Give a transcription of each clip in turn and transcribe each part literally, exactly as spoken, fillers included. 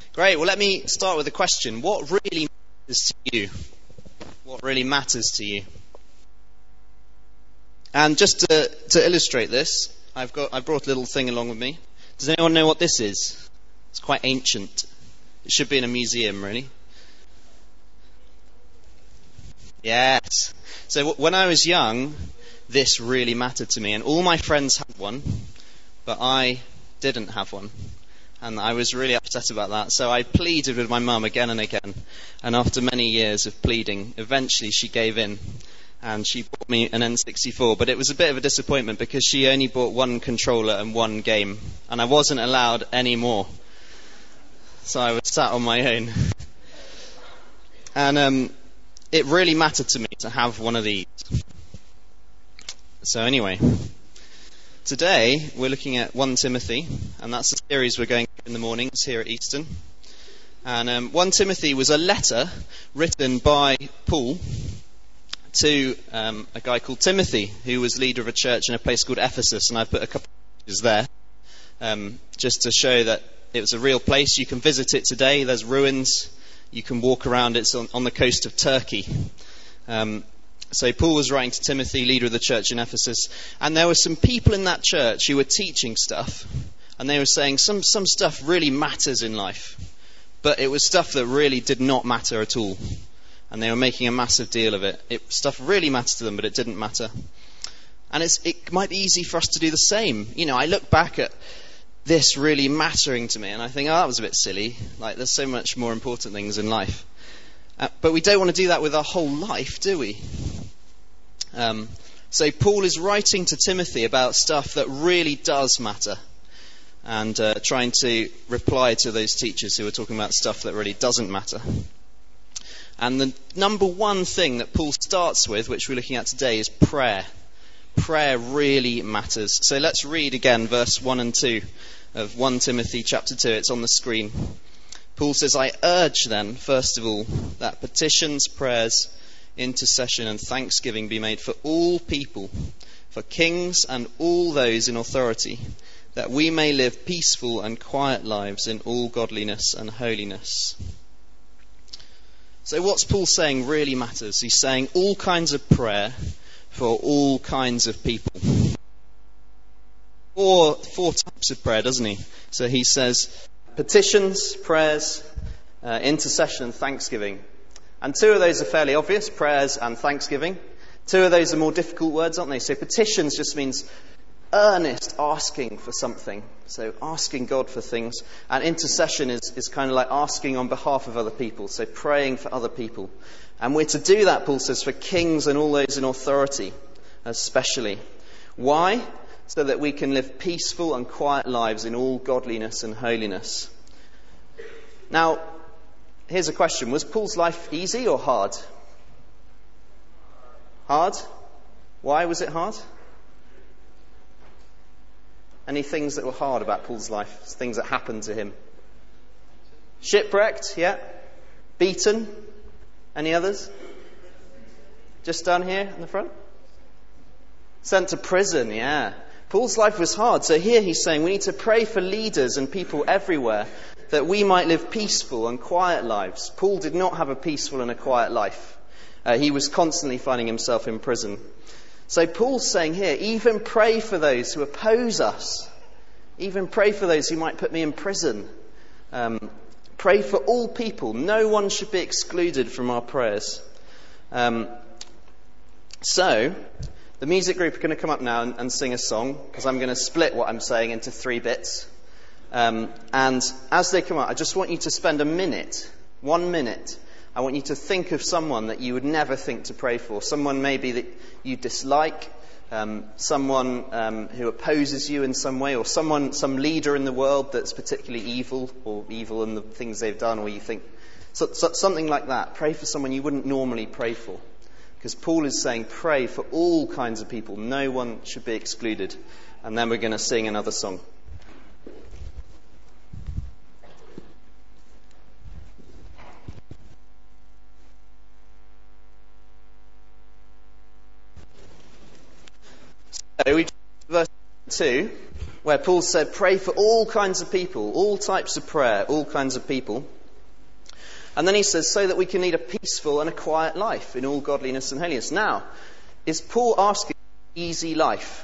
Great. Well, let me start with a question. What really matters to you? What really matters to you? And just to, to illustrate this, I've got I brought a little thing along with me. Does anyone know what this is? It's quite ancient. It should be in a museum, really. Yes. So w- when I was young, this really mattered to me, and all my friends had one, but I didn't have one. And I was really upset about that. So I pleaded with my mum again and again. And after many years of pleading, eventually she gave in. And she bought me an N sixty-four. But it was a bit of a disappointment because she only bought one controller and one game. And I wasn't allowed any more. So I was sat on my own. And um, it really mattered to me to have one of these. So anyway, today we're looking at First Timothy, and that's the series we're going through in the mornings here at Easton. And um, First Timothy was a letter written by Paul to um, a guy called Timothy, who was leader of a church in a place called Ephesus, and I've put a couple of pictures there um, just to show that it was a real place. You can visit it today. There's ruins. You can walk around. It's on, on the coast of Turkey. Um, So Paul was writing to Timothy, leader of the church in Ephesus, and there were some people in that church who were teaching stuff, and they were saying some, some stuff really matters in life, but it was stuff that really did not matter at all, and they were making a massive deal of it. It stuff really mattered to them, but it didn't matter. And it's, it might be easy for us to do the same. You know, I look back at this really mattering to me, and I think, oh, that was a bit silly. Like, there's so much more important things in life. Uh, but we don't want to do that with our whole life, do we? Um, so Paul is writing to Timothy about stuff that really does matter, and uh, trying to reply to those teachers who are talking about stuff that really doesn't matter. And the number one thing that Paul starts with, which we're looking at today, is prayer. Prayer really matters. So let's read again verse one and two of First Timothy chapter two. It's on the screen. Paul says, "I urge then, first of all, that petitions, prayers, intercession and thanksgiving be made for all people, for kings and all those in authority, that we may live peaceful and quiet lives in all godliness and holiness." So what's Paul saying really matters? He's saying all kinds of prayer for all kinds of people. Four, four types of prayer, doesn't he? So he says petitions, prayers, uh, intercession and thanksgiving. And two of those are fairly obvious, prayers and thanksgiving. Two of those are more difficult words, aren't they? So petitions just means earnest asking for something. So asking God for things. And intercession is, is kind of like asking on behalf of other people. So praying for other people. And we're to do that, Paul says, for kings and all those in authority, especially. Why? So that we can live peaceful and quiet lives in all godliness and holiness. Now, here's a question. Was Paul's life easy or hard? Hard? Why was it hard? Any things that were hard about Paul's life? Things that happened to him? Shipwrecked, yeah. Beaten? Any others? Just down here in the front? Sent to prison, yeah. Paul's life was hard. So here he's saying we need to pray for leaders and people everywhere, that we might live peaceful and quiet lives. Paul did not have a peaceful and a quiet life. Uh, he was constantly finding himself in prison. So Paul's saying here, even pray for those who oppose us. Even pray for those who might put me in prison. Um, pray for all people. No one should be excluded from our prayers. Um, so, the music group are going to come up now and, and sing a song, because I'm going to split what I'm saying into three bits. Um, and as they come out, I just want you to spend a minute, one minute. I want you to think of someone that you would never think to pray for. Someone maybe that you dislike, um, someone um, who opposes you in some way, or someone, some leader in the world that's particularly evil, or evil in the things they've done, or you think, so, so, something like that. Pray for someone you wouldn't normally pray for. Because Paul is saying pray for all kinds of people. No one should be excluded. And then we're going to sing another song. So we verse two. where Paul said, pray for all kinds of people, all types of prayer, all kinds of people. And then he says, so that we can lead a peaceful and a quiet life in all godliness and holiness. Now, is Paul asking for an easy life?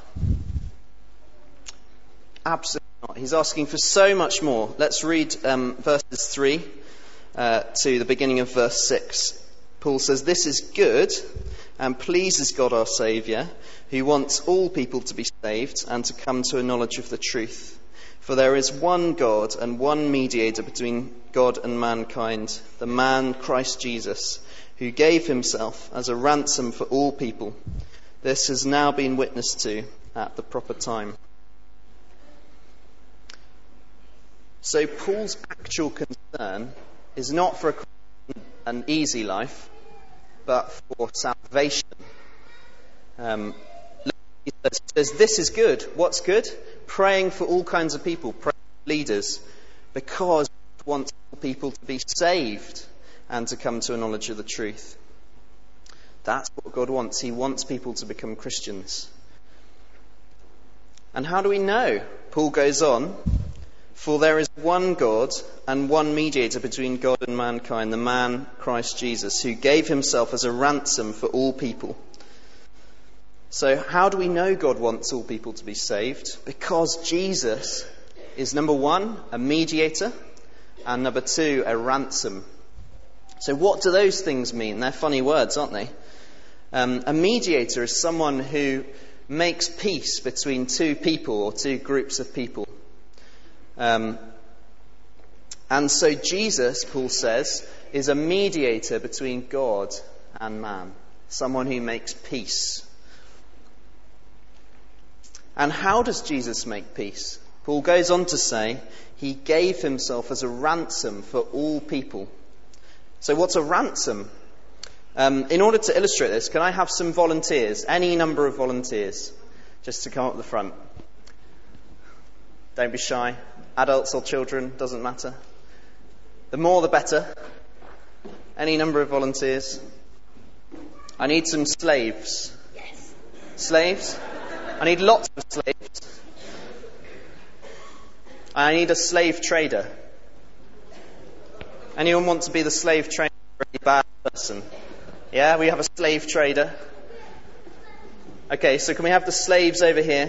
Absolutely not. He's asking for so much more. Let's read um, verses three uh, to the beginning of verse six. Paul says, this is good and pleases God our Saviour, who wants all people to be saved and to come to a knowledge of the truth. For there is one God and one mediator between God and mankind, the man Christ Jesus, who gave himself as a ransom for all people. This has now been witnessed to at the proper time. So Paul's actual concern is not for an easy life, but for salvation. Um, he says, this is good. What's good? Praying for all kinds of people, praying for leaders, because God wants people to be saved and to come to a knowledge of the truth. That's what God wants. He wants people to become Christians. And how do we know? Paul goes on, for there is one God and one mediator between God and mankind, the man Christ Jesus, who gave himself as a ransom for all people. So how do we know God wants all people to be saved? Because Jesus is, number one, a mediator, and number two, a ransom. So what do those things mean? They're funny words, aren't they? Um, a mediator is someone who makes peace between two people or two groups of people. Um, and so Jesus, Paul says, is a mediator between God and man. Someone who makes peace. And how does Jesus make peace? Paul goes on to say, he gave himself as a ransom for all people. So what's a ransom? Um, in order to illustrate this, can I have some volunteers? Any number of volunteers, just to come up the front. Don't be shy. Adults or children, doesn't matter. The more the better. Any number of volunteers. I need some slaves. Yes. Slaves? I need lots of slaves. I need a slave trader. Anyone want to be the slave trader for a really bad person? Yeah, we have a slave trader. Okay, so can we have the slaves over here?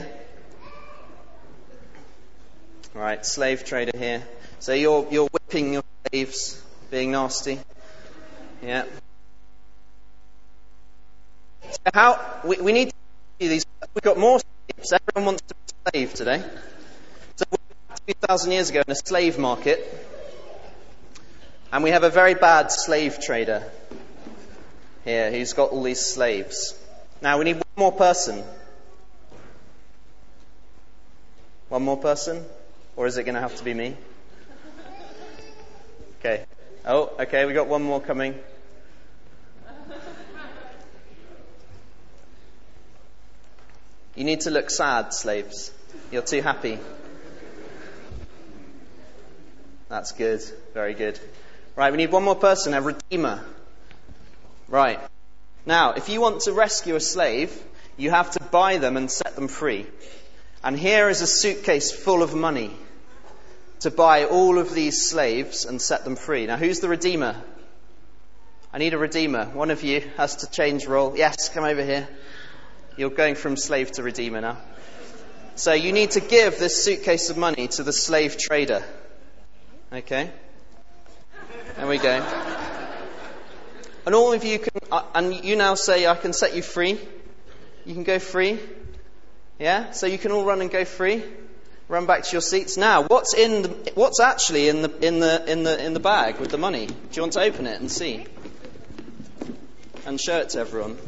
Right, slave trader here. So you're you're whipping your slaves, being nasty. Yeah. So how we, we need to do these. We've got more slaves. Everyone wants to be a slave today. So we're two thousand years ago in a slave market, and we have a very bad slave trader here who's got all these slaves. Now we need one more person. One more person? Or is it going to have to be me? Okay. Oh, okay, we got one more coming. You need to look sad, slaves. You're too happy. That's good. Very good. Right, we need one more person, a redeemer. Right. Now, if you want to rescue a slave, you have to buy them and set them free. And here is a suitcase full of money to buy all of these slaves and set them free. Now, who's the redeemer? I need a redeemer. One of you has to change role. Yes, come over here. You're going from slave to redeemer now. So you need to give this suitcase of money to the slave trader. Okay? There we go. And all of you can, uh, and you now say, I can set you free. You can go free. Yeah? So you can all run and go free. Run back to your seats. Now, what's in the, what's actually in the in the in the in the bag with the money? Do you want to open it and see? And show it to everyone.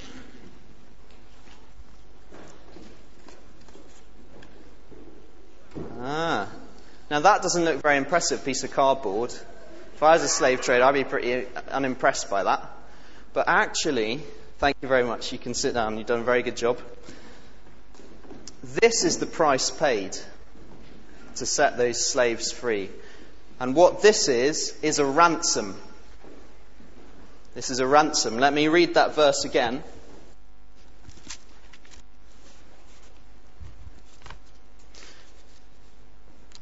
Ah. Now that doesn't look very impressive piece of cardboard. If I was a slave trader, I'd be pretty unimpressed by that. But actually, thank you very much. You can sit down. You've done a very good job. This is the price paid to set those slaves free. And what this is, is a ransom. This is a ransom. Let me read that verse again.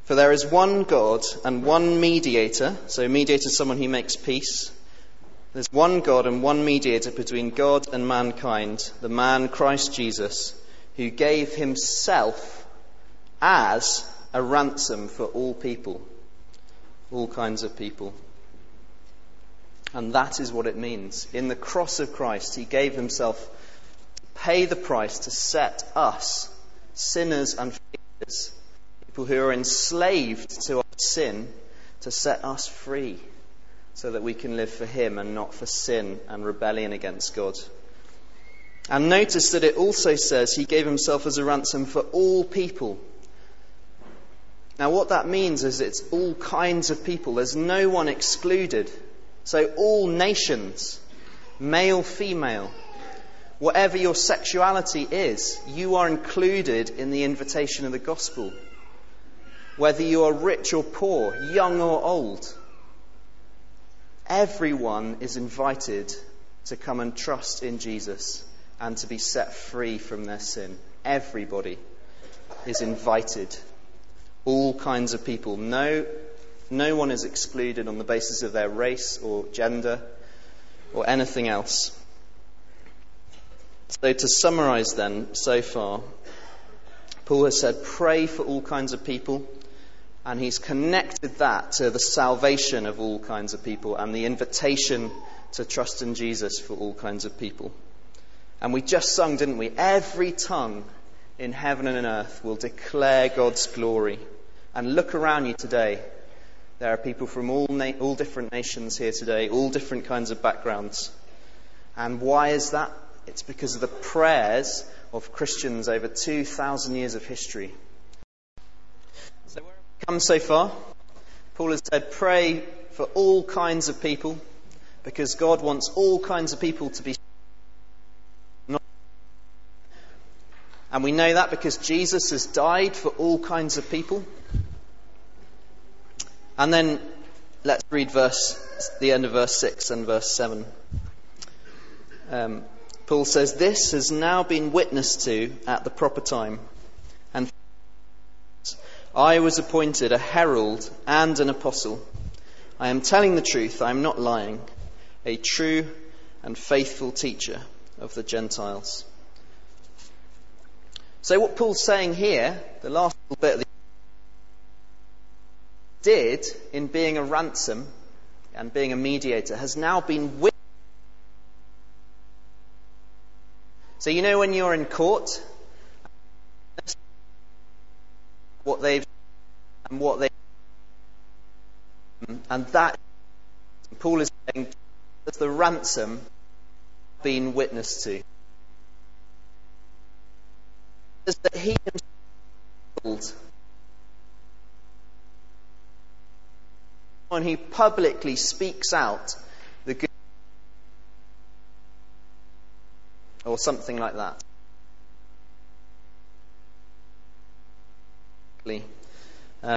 For there is one God and one mediator. So mediator is someone who makes peace. There's one God and one mediator between God and mankind, the man Christ Jesus, who gave himself as a ransom for all people, all kinds of people. And that is what it means. In the cross of Christ, he gave himself to pay the price to set us, sinners and failures, people who are enslaved to our sin, to set us free so that we can live for him and not for sin and rebellion against God. And notice that it also says he gave himself as a ransom for all people. Now what that means is it's all kinds of people. There's no one excluded. So all nations, male, female, whatever your sexuality is, you are included in the invitation of the gospel. Whether you are rich or poor, young or old, everyone is invited to come and trust in Jesus and to be set free from their sin. Everybody is invited. All kinds of people. No No one is excluded on the basis of their race or gender or anything else. So to summarize then, so far, Paul has said pray for all kinds of people, and he's connected that to the salvation of all kinds of people and the invitation to trust in Jesus for all kinds of people. And we just sung, didn't we? Every tongue in heaven and on earth will declare God's glory. And look around you today. There are people from all na- all different nations here today, all different kinds of backgrounds. And why is that? It's because of the prayers of Christians over two thousand years of history. So where have we come so far? Paul has said pray for all kinds of people, because God wants all kinds of people to be saved. And we know that because Jesus has died for all kinds of people. And then let's read verse, the end of verse six and verse seven. Um, Paul says, "This has now been witnessed to at the proper time. And I was appointed a herald and an apostle. I am telling the truth, I am not lying, a true and faithful teacher of the Gentiles." So what Paul's saying here, the last little bit of the did in being a ransom and being a mediator has now been witnessed. So you know when you're in court, what they've and what they and that Paul is saying that the ransom been witnessed to. Is that he himself, when he publicly speaks out the good, or something like that. Um,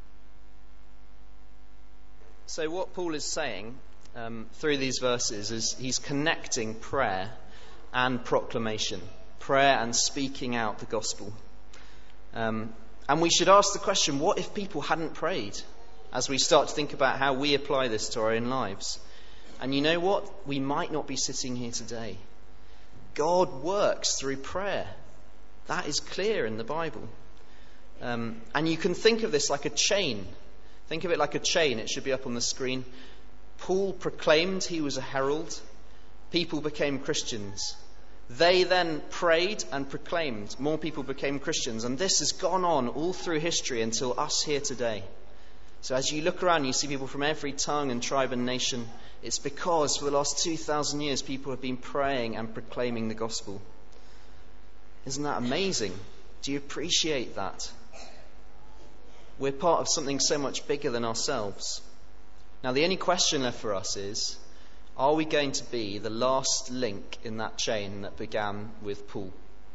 so what Paul is saying um, through these verses is he's connecting prayer and proclamation, prayer and speaking out the gospel. Um, and we should ask the question, what if people hadn't prayed? As we start to think about how we apply this to our own lives. And you know what? We might not be sitting here today. God works through prayer. That is clear in the Bible. Um, and you can think of this like a chain. Think of it like a chain. It should be up on the screen. Paul proclaimed he was a herald. People became Christians. They then prayed and proclaimed. More people became Christians. And this has gone on all through history until us here today. So as you look around, you see people from every tongue and tribe and nation. It's because for the last two thousand years, people have been praying and proclaiming the gospel. Isn't that amazing? Do you appreciate that? We're part of something so much bigger than ourselves. Now, the only question left for us is, are we going to be the last link in that chain that began with Paul?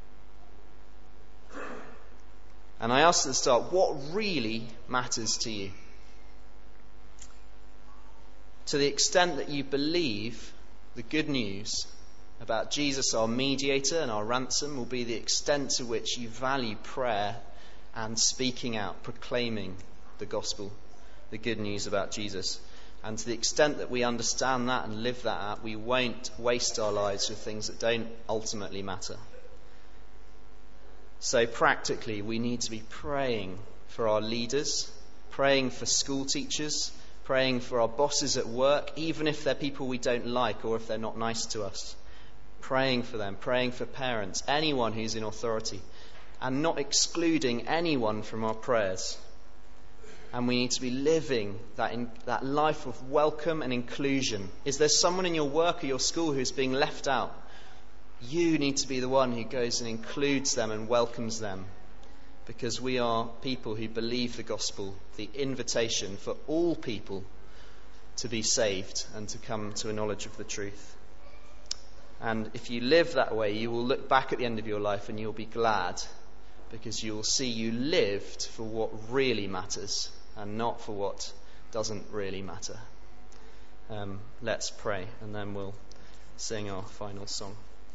And I asked at the start, what really matters to you? To the extent that you believe the good news about Jesus, our mediator and our ransom, will be the extent to which you value prayer and speaking out, proclaiming the gospel, the good news about Jesus. And to the extent that we understand that and live that out, we won't waste our lives with things that don't ultimately matter. So practically, we need to be praying for our leaders, praying for school teachers, praying for our bosses at work, even if they're people we don't like or if they're not nice to us. Praying for them, praying for parents, anyone who's in authority, and not excluding anyone from our prayers. And we need to be living that in, that life of welcome and inclusion. Is there someone in your work or your school who's being left out? You need to be the one who goes and includes them and welcomes them. Because we are people who believe the gospel, the invitation for all people to be saved and to come to a knowledge of the truth. And if you live that way, you will look back at the end of your life and you'll be glad, because you will see you lived for what really matters and not for what doesn't really matter. Um, let's pray, and then we'll sing our final song.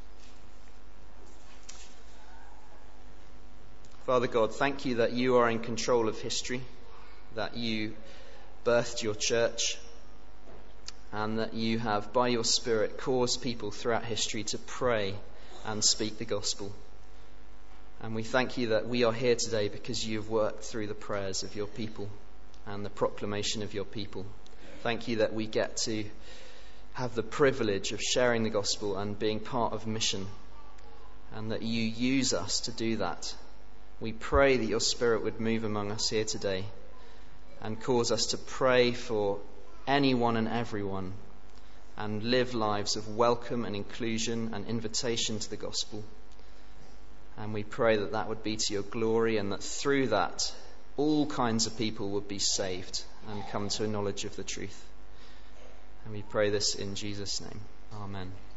Father God, thank you that you are in control of history, that you birthed your church, and that you have, by your Spirit, caused people throughout history to pray and speak the gospel. And we thank you that we are here today because you have worked through the prayers of your people and the proclamation of your people. Thank you that we get to have the privilege of sharing the gospel and being part of mission, and that you use us to do that. We pray that your Spirit would move among us here today and cause us to pray for anyone and everyone and live lives of welcome and inclusion and invitation to the gospel. And we pray that that would be to your glory, and that through that all kinds of people would be saved and come to a knowledge of the truth. And we pray this in Jesus' name. Amen.